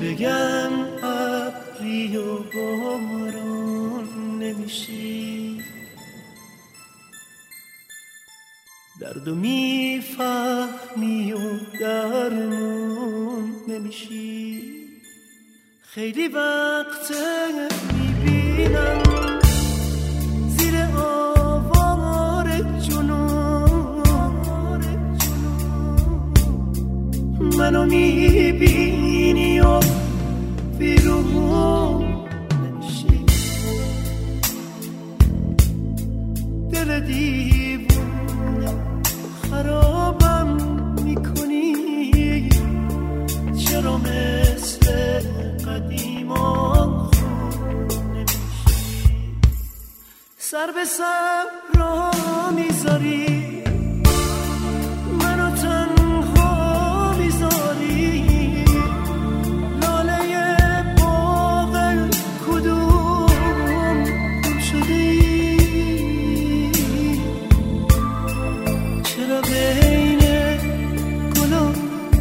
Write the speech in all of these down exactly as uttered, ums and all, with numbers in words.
بگم ابری و بارون نمیشی، دردو میفهمی و درمون نمیشی. خیلی وقته میبینم زیر آوار جنون منو میبینی و بیرون نمیشی. دل دیوونه خرابم میکنی، چرا مثل قدیما خوب نمیشی؟ سر به سر را میذاری، منو تنها میذاری، لاله باغ کدوم گم شدی؟ چرا بین گلا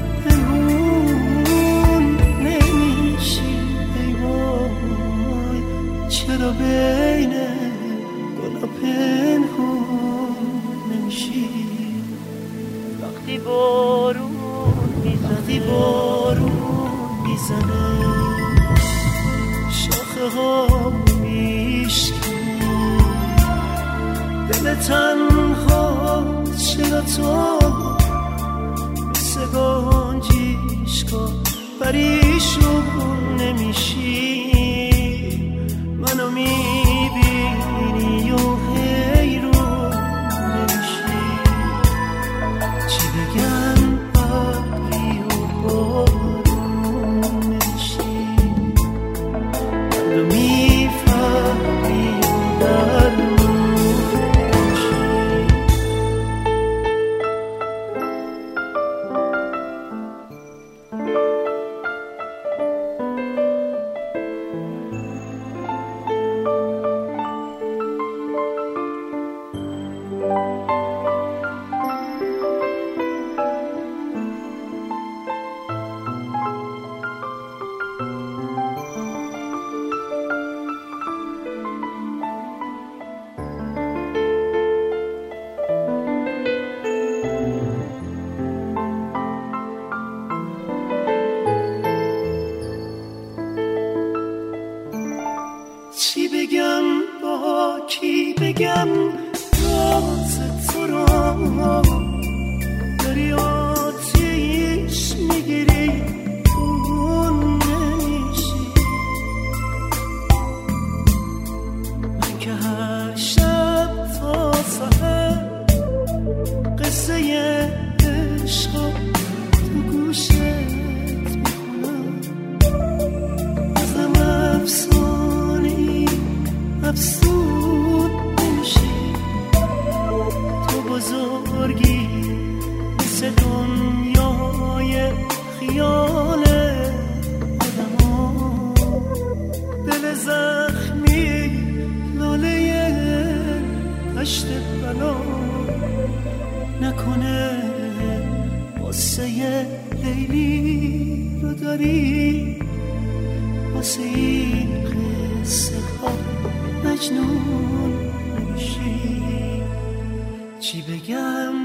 پنهون نمیشی؟ ای وای چرا بین گلا پنهون نمیشی؟ وقتی بارون میزنه، وقتی بارون میزنه شاخه ها میشکنه، دل تنها چرا تو مثل گنجیشکا پریشون نمیشی؟ منو میبینی و حیرون نمیشی. چی بگم ابری و بارون نمیشی، دردو میفهمی و درمون نمیشی. چی بگم با کی بگم راز تو را؟ داری آتیش میگیری اون نمیشی. من که هر شب تا سحر قصه عشق تو گوشت میخونم، ازم افسانه‌ای افسون نمیشی. تو بزرگی مثل دنیای خیال آدم ها، دل زخمی لاله پشت بلا نکنه واسه لیلی رو داری، واسه این قصه ها مجنون نمیشی. چی بگم